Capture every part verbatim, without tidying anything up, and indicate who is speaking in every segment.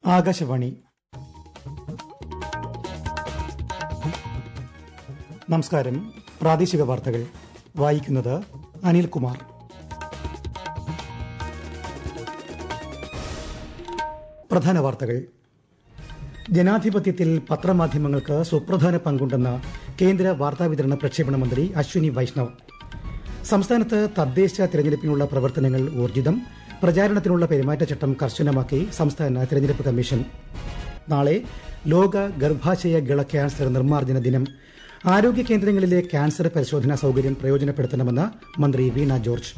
Speaker 1: ആകാശവാണി. നമസ്കാരം. പ്രാദേശിക വാർത്തകൾ വായിക്കുന്നത് അനിൽകുമാർ. പ്രധാന വാർത്തകൾ. ജനാധിപത്യത്തിൽ പത്രമാധ്യമങ്ങൾക്ക് സുപ്രധാന പങ്കുണ്ടെന്ന് കേന്ദ്ര വാർത്താവിതരണ പ്രക്ഷേപണ മന്ത്രി അശ്വിനി വൈഷ്ണവ്. സംസ്ഥാനത്ത് തദ്ദേശ തെരഞ്ഞെടുപ്പിനുള്ള പ്രവർത്തനങ്ങൾ ഊർജിതം. പ്രചാരണത്തിനുള്ള പെരുമാറ്റച്ചട്ടം കർശനമാക്കി സംസ്ഥാന തെരഞ്ഞെടുപ്പ് കമ്മീഷൻ. നാളെ ലോക ഗർഭാശയ ഗള ക്യാൻസർ നിർമ്മാർജ്ജന ദിനം. ആരോഗ്യ കേന്ദ്രങ്ങളിലെ ക്യാൻസർ പരിശോധനാ സൌകര്യം പ്രയോജനപ്പെടുത്തണമെന്ന് മന്ത്രി വീണ ജോർജ്.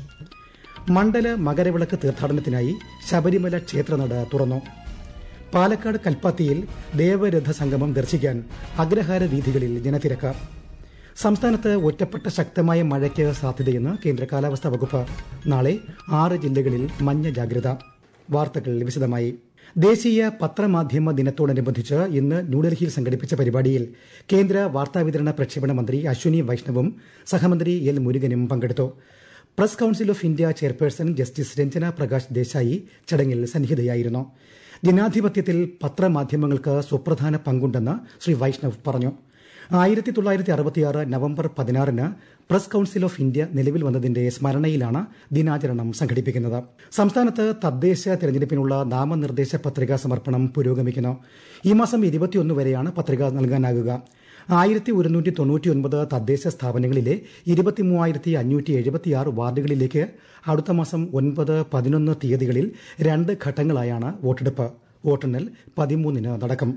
Speaker 1: മണ്ഡല മകരവിളക്ക് തീർത്ഥാടനത്തിനായി ശബരിമല ക്ഷേത്രനട തുറന്നു. പാലക്കാട് കൽപ്പാത്തിയിൽ ദേവരഥ സംഗമം ദർശിക്കാൻ അഗ്രഹാര വീഥികളിൽ ജനത്തിരക്ക്. സംസ്ഥാനത്ത് ഒറ്റപ്പെട്ട ശക്തമായ മഴയ്ക്ക് സാധ്യതയെന്ന് കേന്ദ്ര കാലാവസ്ഥാ വകുപ്പ്. നാളെ ആറ് ജില്ലകളിൽ മഞ്ഞ ജാഗ്രത. വാർത്തകൾ വിശദമായി. ദേശീയ പത്രമാധ്യമ ദിനത്തോടനുബന്ധിച്ച് ഇന്ന് ന്യൂഡൽഹിയിൽ സംഘടിപ്പിച്ച പരിപാടിയിൽ കേന്ദ്ര വാർത്താവിതരണ പ്രക്ഷേപണ മന്ത്രി അശ്വിനി വൈഷ്ണവും സഹമന്ത്രി എൽ മുരുകനും പങ്കെടുത്തു. Press council of India chairperson justice Ranjana Prakash Desai ചടങ്ങിൽ സന്നിഹിതയായിരുന്നു. ജനാധിപത്യത്തിൽ പത്രമാധ്യമങ്ങൾക്ക് സുപ്രധാന പങ്കുണ്ടെന്ന് ശ്രീ വൈഷ്ണവ് പറഞ്ഞു. ആയിരത്തി തൊള്ളായിരത്തി അറുപത്തിയാറ് നവംബർ പതിനാറിന് പ്രസ് കൌൺസിൽ ഓഫ് ഇന്ത്യ നിലവിൽ വന്നതിന്റെ സ്മരണയിലാണ് ദിനാചരണം സംഘടിപ്പിക്കുന്നത്. സംസ്ഥാനത്ത് തദ്ദേശ തെരഞ്ഞെടുപ്പിനുള്ള നാമനിർദ്ദേശ പത്രികാ സമർപ്പണം പുരോഗമിക്കുന്നു. ഈ മാസം ഇരുപത്തിയൊന്ന് വരെയാണ് പത്രിക നൽകാനാകുക. ആയിരത്തി ഒരുന്നൂറ്റി തൊണ്ണൂറ്റി ഒൻപത് തദ്ദേശ സ്ഥാപനങ്ങളിലെ ഇരുപത്തി മൂവായിരത്തി അഞ്ഞൂറ്റി എഴുപത്തിയാറ് വാർഡുകളിലേക്ക് അടുത്ത മാസം ഒൻപത് പതിനൊന്ന് തീയതികളിൽ രണ്ട് ഘട്ടങ്ങളായാണ് വോട്ടെടുപ്പ്. വോട്ടെണ്ണൽ പതിമൂന്നിന് നടക്കും.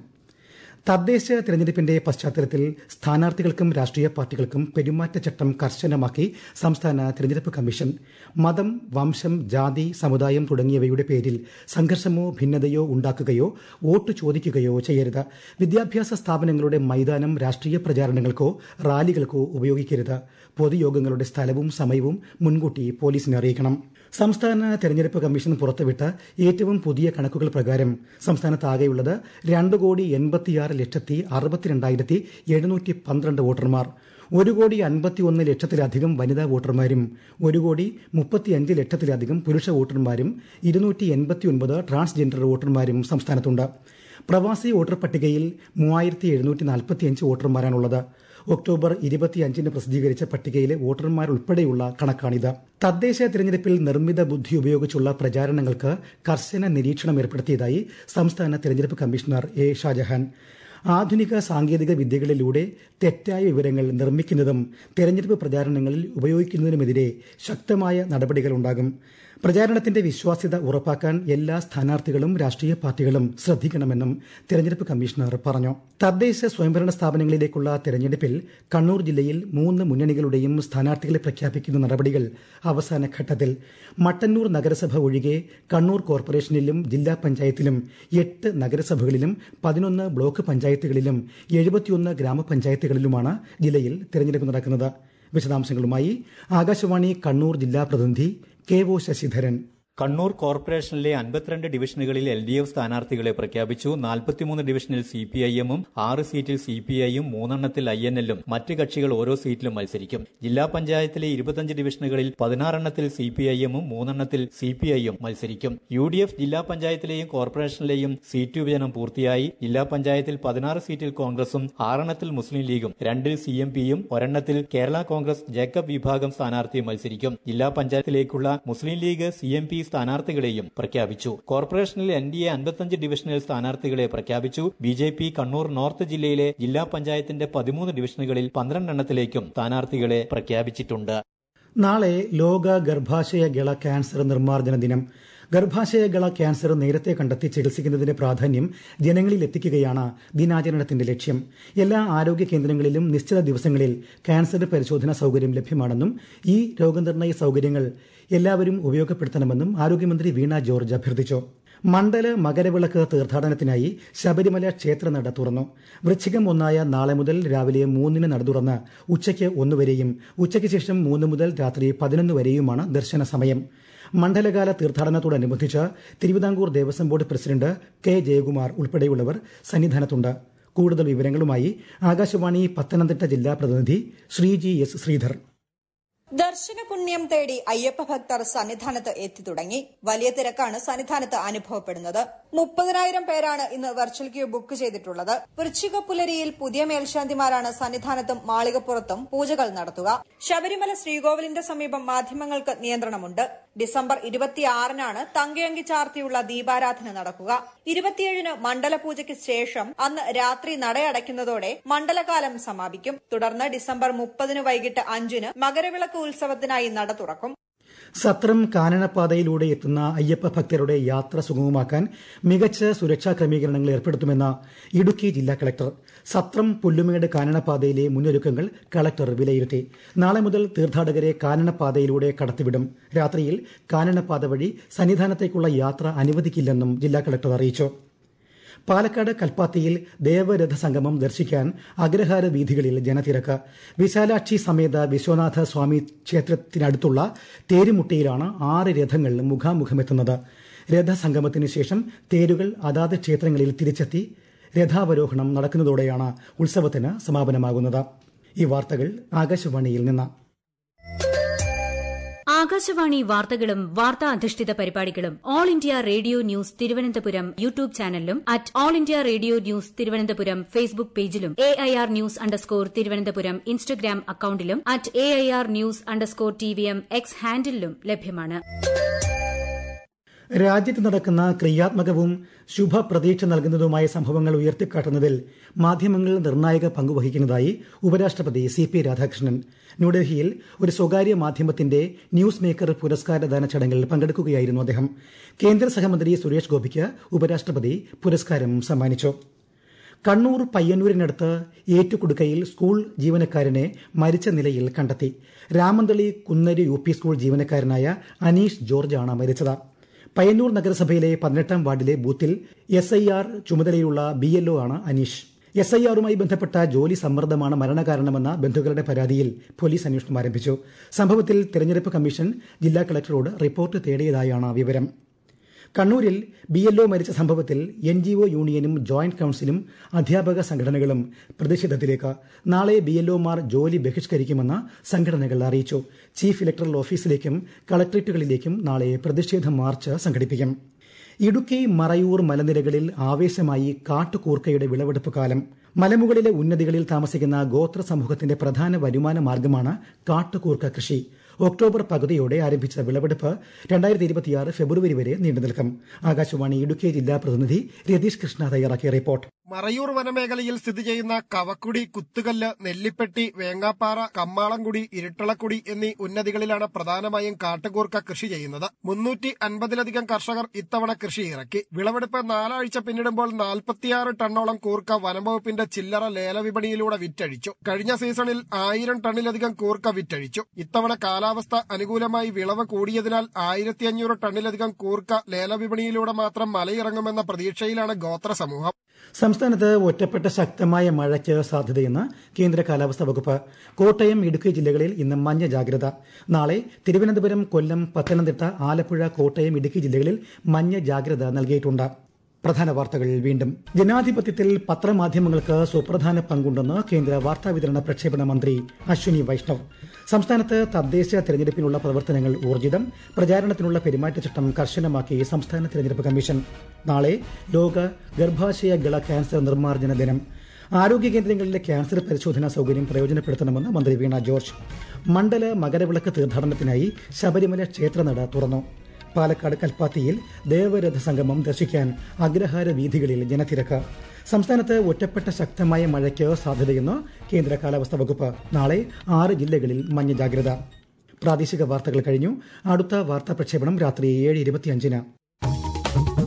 Speaker 1: തദ്ദേശ തെരഞ്ഞെടുപ്പിന്റെ പശ്ചാത്തലത്തിൽ സ്ഥാനാർത്ഥികൾക്കും രാഷ്ട്രീയ പാർട്ടികൾക്കും പെരുമാറ്റച്ചട്ടം കർശനമാക്കി സംസ്ഥാന തെരഞ്ഞെടുപ്പ് കമ്മീഷൻ. മതം, വംശം, ജാതി, സമുദായം തുടങ്ങിയവയുടെ പേരിൽ സംഘർഷമോ ഭിന്നതയോ ഉണ്ടാക്കുകയോ വോട്ട് ചോദിക്കുകയോ ചെയ്യരുത്. വിദ്യാഭ്യാസ സ്ഥാപനങ്ങളുടെ മൈതാനം രാഷ്ട്രീയ പ്രചാരണങ്ങൾക്കോ റാലികൾക്കോ ഉപയോഗിക്കരുത്. പൊതുയോഗങ്ങളുടെ സ്ഥലവും സമയവും മുൻകൂട്ടി പോലീസിനെ അറിയിക്കണം. സംസ്ഥാന തെരഞ്ഞെടുപ്പ് കമ്മീഷൻ പുറത്തുവിട്ട ഏറ്റവും പുതിയ കണക്കുകൾ പ്രകാരം സംസ്ഥാനത്താകെയുള്ളത് രണ്ട് കോടി എൺപത്തിയാറ് ലക്ഷത്തി അറുപത്തിരണ്ടായിരത്തി എഴുന്നൂറ്റി പന്ത്രണ്ട് വോട്ടർമാർ. ഒരു കോടി അൻപത്തിയൊന്ന് ലക്ഷത്തിലധികം വനിതാ വോട്ടർമാരും ഒരു കോടി മുപ്പത്തിയഞ്ച് ലക്ഷത്തിലധികം പുരുഷ വോട്ടർമാരും ഇരുന്നൂറ്റി എൺപത്തിയൊൻപത് ട്രാൻസ്ജെൻഡർ വോട്ടർമാരും സംസ്ഥാനത്തുണ്ട്. പ്രവാസി വോട്ടർ പട്ടികയിൽ മൂവായിരത്തി എഴുന്നൂറ്റി നാൽപ്പത്തിയഞ്ച് വോട്ടർമാരാണുള്ളത്. ഒക്ടോബർ ഇരുപത്തിയഞ്ചിന് പ്രസിദ്ധീകരിച്ച പട്ടികയിലെ വോട്ടർമാരുൾപ്പെടെയുള്ള കണക്കാണിത്. തദ്ദേശ തെരഞ്ഞെടുപ്പിൽ നിർമ്മിത ബുദ്ധി ഉപയോഗിച്ചുള്ള പ്രചാരണങ്ങൾക്ക് കർശന നിരീക്ഷണം ഏർപ്പെടുത്തിയതായി സംസ്ഥാന തെരഞ്ഞെടുപ്പ് കമ്മീഷണർ എ ഷാജഹാൻ. ആധുനിക സാങ്കേതിക വിദ്യകളിലൂടെ തെറ്റായ വിവരങ്ങൾ നിർമ്മിക്കുന്നതും തെരഞ്ഞെടുപ്പ് പ്രചാരണങ്ങളിൽ ഉപയോഗിക്കുന്നതിനുമെതിരെ ശക്തമായ നടപടികളുണ്ടാകും. പ്രചാരണത്തിന്റെ വിശ്വാസ്യത ഉറപ്പാക്കാൻ എല്ലാ സ്ഥാനാർത്ഥികളും രാഷ്ട്രീയ പാർട്ടികളും ശ്രദ്ധിക്കണമെന്നും തെരഞ്ഞെടുപ്പ് കമ്മീഷണർ പറഞ്ഞു. തദ്ദേശ സ്വയംഭരണ സ്ഥാപനങ്ങളിലേക്കുള്ള തെരഞ്ഞെടുപ്പിൽ കണ്ണൂർ ജില്ലയിൽ മൂന്ന് മുന്നണികളുടെയും സ്ഥാനാർത്ഥികളെ പ്രഖ്യാപിക്കുന്ന നടപടികൾ അവസാന ഘട്ടത്തിൽ. മട്ടന്നൂർ നഗരസഭ ഒഴികെ കണ്ണൂർ കോർപ്പറേഷനിലും ജില്ലാ പഞ്ചായത്തിലും എട്ട് നഗരസഭകളിലും പതിനൊന്ന് ബ്ലോക്ക് പഞ്ചായത്തുകളിലും എഴുപത്തിയൊന്ന് ഗ്രാമപഞ്ചായത്തുകളിലുമാണ് ജില്ലയിൽ തെരഞ്ഞെടുപ്പ് നടക്കുന്നത്. വിശദാംശങ്ങളുമായി ആകാശവാണി കണ്ണൂർ ജില്ലാ പ്രതിനിധി കെ ഒ ശശിധരൻ.
Speaker 2: കണ്ണൂർ കോർപ്പറേഷനിലെ അൻപത്തിരണ്ട് ഡിവിഷനുകളിൽ എൽ ഡി എഫ് സ്ഥാനാർത്ഥികളെ പ്രഖ്യാപിച്ചു. നാൽപ്പത്തിമൂന്ന് ഡിവിഷനിൽ സി പി ഐ എമ്മും ആറ് സീറ്റിൽ സി പി ഐയും മൂന്നെണ്ണത്തിൽ ഐ എൻ എല്ലും മറ്റ് കക്ഷികൾ ഓരോ സീറ്റിലും മത്സരിക്കും. ജില്ലാ പഞ്ചായത്തിലെ ഇരുപത്തിയഞ്ച് ഡിവിഷനുകളിൽ പതിനാറെണ്ണത്തിൽ സി പി ഐ എമ്മും മൂന്നെണ്ണത്തിൽ സി പി ഐയും മത്സരിക്കും. യു ഡി എഫ് ജില്ലാ പഞ്ചായത്തിലെയും കോർപ്പറേഷനിലെയും സീറ്റ് വിഭജനം പൂർത്തിയായി. ജില്ലാ പഞ്ചായത്തിൽ പതിനാറ് സീറ്റിൽ കോൺഗ്രസും ആറെണ്ണത്തിൽ മുസ്ലിം ലീഗും രണ്ടിൽ സി എം പിയും ഒരെണ്ണത്തിൽ കേരള കോൺഗ്രസ് ജേക്കബ് വിഭാഗം സ്ഥാനാർത്ഥിയും മത്സരിക്കും. ജില്ലാ പഞ്ചായത്തിലേക്കുള്ള Muslim League C M P സ്ഥാനാർത്ഥികളെയും പ്രഖ്യാപിച്ചു. കോർപ്പറേഷനിൽ എൻ ഡി എ അൻപത്തിയഞ്ച് ഡിവിഷനിൽ സ്ഥാനാർത്ഥികളെ പ്രഖ്യാപിച്ചു. B J P Kannur north ജില്ലയിലെ ജില്ലാ പഞ്ചായത്തിന്റെ പതിമൂന്ന് ഡിവിഷനുകളിൽ പന്ത്രണ്ടെണ്ണത്തിലേക്കും സ്ഥാനാർത്ഥികളെ പ്രഖ്യാപിച്ചിട്ടുണ്ട്.
Speaker 1: നാളെ ലോക ഗർഭാശയ ഗള ക്യാൻസർ നിർമ്മാർജ്ജന ദിനം. ഗർഭാശയ ഗള ക്യാൻസർ നേരത്തെ കണ്ടെത്തി ചികിത്സിക്കുന്നതിന്റെ പ്രാധാന്യം ജനങ്ങളിൽ എത്തിക്കുകയാണ് ദിനാചരണത്തിന്റെ ലക്ഷ്യം. എല്ലാ ആരോഗ്യ കേന്ദ്രങ്ങളിലും നിശ്ചിത ദിവസങ്ങളിൽ ക്യാൻസർ പരിശോധനാ സൌകര്യം ലഭ്യമാണെന്നും ഈ രോഗനിർണയ സൌകര്യങ്ങൾ എല്ലാവരും ഉപയോഗപ്പെടുത്തണമെന്നും ആരോഗ്യമന്ത്രി വീണ ജോർജ് അഭ്യർത്ഥിച്ചു. മണ്ഡല മകരവിളക്ക് തീർത്ഥാടനത്തിനായി ശബരിമല ക്ഷേത്രനട തുറന്നു. വൃശ്ചികം ഒന്നായ നാളെ മുതൽ രാവിലെ മൂന്നിന് നട തുറന്ന് ഉച്ചയ്ക്ക് ഒന്നുവരെയും ഉച്ചയ്ക്ക് ശേഷം മൂന്ന് മുതൽ രാത്രി പതിനൊന്ന് വരെയുമാണ് ദർശന സമയം. മണ്ഡലകാല തീർത്ഥാടനത്തോടനുബന്ധിച്ച് Thiruvithamkur Devaswom board president K Jayakumar ഉൾപ്പെടെയുള്ളവർ സന്നിധാനത്തുണ്ട്. കൂടുതൽ വിവരങ്ങളുമായി ആകാശവാണി പത്തനംതിട്ട ജില്ലാ പ്രതിനിധി ശ്രീജി എസ് ശ്രീധർ.
Speaker 3: ദർശന പുണ്യം തേടി അയ്യപ്പ ഭക്തർ സന്നിധാനത്ത് എത്തി തുടങ്ങി. വലിയ തിരക്കാണ് സന്നിധാനത്ത് അനുഭവപ്പെടുന്നത്. മുപ്പതിനായിരം പേരാണ് ഇന്ന് വെർച്വൽ ക്യൂ ബുക്ക് ചെയ്തിട്ടുള്ളത്. വൃശ്ചിക പുലരിയിൽ പുതിയ മേൽശാന്തിമാരാണ് സന്നിധാനത്തും മാളികപ്പുറത്തും പൂജകൾ നടത്തുക. ശബരിമല ശ്രീകോവിലിന്റെ സമീപം മാധ്യമങ്ങൾക്ക് നിയന്ത്രണമുണ്ട്. ഡിസംബർ ഇരുപത്തിയാറിനാണ് തങ്കയങ്കി ചാർത്തിയുള്ള ദീപാരാധന നടക്കുക. ഇരുപത്തിയേഴിന് മണ്ഡലപൂജയ്ക്ക് ശേഷം അന്ന് രാത്രി നടയടയ്ക്കുന്നതോടെ മണ്ഡലകാലം സമാപിക്കും. തുടർന്ന് ഡിസംബർ മുപ്പതിന് വൈകിട്ട് അഞ്ചിന് മകരവിളക്ക് ഉത്സവത്തിനായി നട തുറക്കും.
Speaker 1: സത്രം കാനനപാതയിലൂടെ എത്തുന്ന അയ്യപ്പ ഭക്തരുടെ യാത്ര സുഗമമാക്കാൻ മികച്ച സുരക്ഷാ ക്രമീകരണങ്ങൾ ഏർപ്പെടുത്തുമെന്ന് ഇടുക്കി ജില്ലാ കളക്ടർ. സത്രം പുല്ലുമേട് കാനനപാതയിലെ മുന്നൊരുക്കങ്ങൾ കളക്ടർ വിലയിരുത്തി. നാളെ മുതൽ തീർത്ഥാടകരെ കാനനപാതയിലൂടെ കടത്തിവിടും. രാത്രിയിൽ കാനനപാത വഴി സന്നിധാനത്തേക്കുള്ള യാത്ര അനുവദിക്കില്ലെന്നും ജില്ലാ കളക്ടർ അറിയിച്ചു. പാലക്കാട് കൽപ്പാത്തിയിൽ ദേവരഥ സംഗമം ദർശിക്കാൻ അഗ്രഹാര വീഥികളിൽ ജനത്തിരക്ക്. വിശാലാക്ഷി സമേത വിശ്വനാഥ സ്വാമി ക്ഷേത്രത്തിനടുത്തുള്ള തേരുമുട്ടിയിലാണ് ആറ് രഥങ്ങൾ മുഖാമുഖമെത്തുന്നത്. രഥസംഗമത്തിന് ശേഷം തേരുകൾ അതാത് ക്ഷേത്രങ്ങളിൽ തിരിച്ചെത്തി രഥാവരോഹണം നടക്കുന്നതോടെയാണ് ഉത്സവത്തിന് സമാപനമാകുന്നത്. ഈ വാർത്തകൾ ആകാശവാണിയിൽ നിന്ന്.
Speaker 4: ആകാശവാണി വാർത്തകളും വാർത്താ അധിഷ്ഠിത പരിപാടികളും All India Radio news Thiruvananthapuram YouTube ചാനലിലും at All India Radio news Thiruvananthapuram Facebook പേജിലും A I R news underscore Thiruvananthapuram Instagram അക്കൌണ്ടിലും at A I R news underscore T V M X ഹാൻഡിലും ലഭ്യമാണ്.
Speaker 1: രാജ്യത്ത് നടക്കുന്ന ക്രിയാത്മകവും ശുഭപ്രതീക്ഷ നൽകുന്നതുമായ സംഭവങ്ങൾ ഉയർത്തിക്കാട്ടുന്നതിൽ മാധ്യമങ്ങൾ നിർണായക പങ്കുവഹിക്കുന്നതായി ഉപരാഷ്ട്രപതി സി പി രാധാകൃഷ്ണൻ. ന്യൂഡൽഹിയിൽ ഒരു സ്വകാര്യ മാധ്യമത്തിന്റെ ന്യൂസ് മേക്കർ പുരസ്കാരദാന ചടങ്ങിൽ പങ്കെടുക്കുകയായിരുന്നു അദ്ദേഹം. കേന്ദ്ര സഹമന്ത്രി സുരേഷ് ഗോപിക്ക് ഉപരാഷ്ട്രപതി പുരസ്കാരം സമ്മാനിച്ചു. കണ്ണൂർ പയ്യന്നൂരിനടുത്ത് ഏറ്റുകുടുക്കയിൽ സ്കൂൾ ജീവനക്കാരനെ മരിച്ച നിലയിൽ കണ്ടെത്തി. Ramanthali Kunnari U P school ജീവനക്കാരനായ അനീഷ് ജോർജാണ് മരിച്ചത്. പയ്യന്നൂർ നഗരസഭയിലെ പതിനെട്ടാം വാർഡിലെ ബൂത്തിൽ എസ് ഐ ആർ ചുമതലയുള്ള ബി എൽ ഒ ആണ് അനീഷ്. എസ് ഐ ആറുമായി ബന്ധപ്പെട്ട ജോലി സമ്മർദ്ദമാണ് മരണകാരണമെന്ന ബന്ധുക്കളുടെ പരാതിയിൽ പോലീസ് അന്വേഷണം ആരംഭിച്ചു. സംഭവത്തിൽ തെരഞ്ഞെടുപ്പ് കമ്മീഷൻ ജില്ലാ കളക്ടറോട് റിപ്പോർട്ട് തേടിയതായാണ് വിവരം. കണ്ണൂരിൽ ബി എൽ ഒ മരിച്ച സംഭവത്തിൽ എൻ ജി ഒ യൂണിയനും ജോയിന്റ് കൌൺസിലും അധ്യാപക സംഘടനകളും പ്രതിഷേധത്തിലേക്ക്. നാളെ ബി എൽ ഒമാർ ജോലി ബഹിഷ്കരിക്കുമെന്ന് സംഘടനകൾ അറിയിച്ചു. ചീഫ് ഇലക്ടറൽ ഓഫീസിലേക്കും കളക്ടറേറ്റുകളിലേക്കും നാളെ പ്രതിഷേധ മാർച്ച് സംഘടിപ്പിക്കും. ഇടുക്കി മറയൂർ മലനിരകളിൽ ആവേശമായി കാട്ടുകൂർക്കയുടെ വിളവെടുപ്പ് കാലം. മലമുകളിലെ ഉന്നതികളിൽ താമസിക്കുന്ന ഗോത്ര സമൂഹത്തിന്റെ പ്രധാന വരുമാന മാർഗമാണ് കാട്ടുകൂർക്ക കൃഷി. ഒക്ടോബർ പകുതിയോടെ ആരംഭിച്ച വിളവെടുപ്പ് രണ്ടായിരത്തി ഇരുപത്തിയാറ് ഫെബ്രുവരി വരെ നീണ്ടുനിൽക്കും. ആകാശവാണി ഇടുക്കി ജില്ലാ പ്രതിനിധി രതീഷ് കൃഷ്ണ തയ്യാറാക്കിയ റിപ്പോർട്ട്.
Speaker 5: മറയൂർ വനമേഖലയിൽ സ്ഥിതി ചെയ്യുന്ന കവക്കുടി, കുത്തുകല്ല്, നെല്ലിപ്പെട്ടി, വേങ്ങാപ്പാറ, കമ്മാളംകുടി, ഇരുട്ടളക്കുടി എന്നീ ഉന്നതികളിലാണ് പ്രധാനമായും കാട്ടുകൂർക്ക കൃഷി ചെയ്യുന്നത്. മുന്നൂറ്റി അൻപതിലധികം കർഷകർ ഇത്തവണ കൃഷി ഇറക്കി. വിളവെടുപ്പ് നാലാഴ്ച പിന്നിടുമ്പോൾ നാൽപ്പത്തിയാറ് ടണ്ണോളം കൂർക്ക വനംവകുപ്പിന്റെ ചില്ലറ ലേലവിപണിയിലൂടെ വിറ്റഴിച്ചു. കഴിഞ്ഞ സീസണിൽ ആയിരം ടണ്ണിലധികം കൂർക്ക വിറ്റഴിച്ചു. ഇത്തവണ കാലാവസ്ഥ അനുകൂലമായി വിളവ് കൂടിയതിനാൽ ആയിരത്തി അഞ്ഞൂറ് ടണ്ണിലധികം കൂർക്ക ലേലവിപണിയിലൂടെ മാത്രം മലയിറങ്ങുമെന്ന പ്രതീക്ഷയിലാണ് ഗോത്ര സമൂഹം.
Speaker 1: സംസ്ഥാനത്ത് ഒറ്റപ്പെട്ട ശക്തമായ മഴയ്ക്ക് സാധ്യതയെന്ന് കേന്ദ്ര കാലാവസ്ഥാ വകുപ്പ്. കോട്ടയം, ഇടുക്കി ജില്ലകളിൽ ഇന്ന് മഞ്ഞ ജാഗ്രത. നാളെ തിരുവനന്തപുരം, കൊല്ലം, പത്തനംതിട്ട, ആലപ്പുഴ, കോട്ടയം, ഇടുക്കി ജില്ലകളിൽ മഞ്ഞ ജാഗ്രത നൽകിയിട്ടുണ്ട്. പ്രധാന വാർത്തകൾ വീണ്ടും. ജനാധിപത്യത്തിൽ പത്രമാധ്യമങ്ങൾക്ക് സുപ്രധാന പങ്കുണ്ടെന്ന് കേന്ദ്ര വാർത്താവിതരണ പ്രക്ഷേപണ മന്ത്രി അശ്വിനി വൈഷ്ണവ്. സംസ്ഥാനത്ത് തദ്ദേശ തെരഞ്ഞെടുപ്പിനുള്ള പ്രവർത്തനങ്ങൾ ഊർജിതം. പ്രചാരണത്തിനുള്ള പെരുമാറ്റച്ചട്ടം കർശനമാക്കി സംസ്ഥാന തെരഞ്ഞെടുപ്പ് കമ്മീഷൻ. നാളെ ലോക ഗർഭാശയ ഗള ക്യാൻസർ നിർമ്മാർജ്ജന ദിനം. ആരോഗ്യ കേന്ദ്രങ്ങളിലെ ക്യാൻസർ പരിശോധനാ സൌകര്യം പ്രയോജനപ്പെടുത്തണമെന്ന് മന്ത്രി വീണ ജോർജ്. മണ്ഡല മകരവിളക്ക് തീർത്ഥാടനത്തിനായി ശബരിമല ക്ഷേത്രനട തുറന്നു. പാലക്കാട് കൽപ്പാത്തിയിൽ ദേവരഥ സംഗമം ദർശിക്കാൻ അഗ്രഹാര വീഥികളിൽ ജനത്തിരക്ക്. സംസ്ഥാനത്ത് ഒറ്റപ്പെട്ട ശക്തമായ മഴയ്ക്ക് സാധ്യതയെന്ന് കേന്ദ്ര കാലാവസ്ഥാ വകുപ്പ്. നാളെ ആറ് ജില്ലകളിൽ മഞ്ഞ ജാഗ്രത. പ്രാദേശിക വാർത്തകൾ കഴിഞ്ഞു. അടുത്ത വാർത്താ പ്രക്ഷേപണം രാത്രി ഏഴ് ഇരുപത്തിയഞ്ചിന്.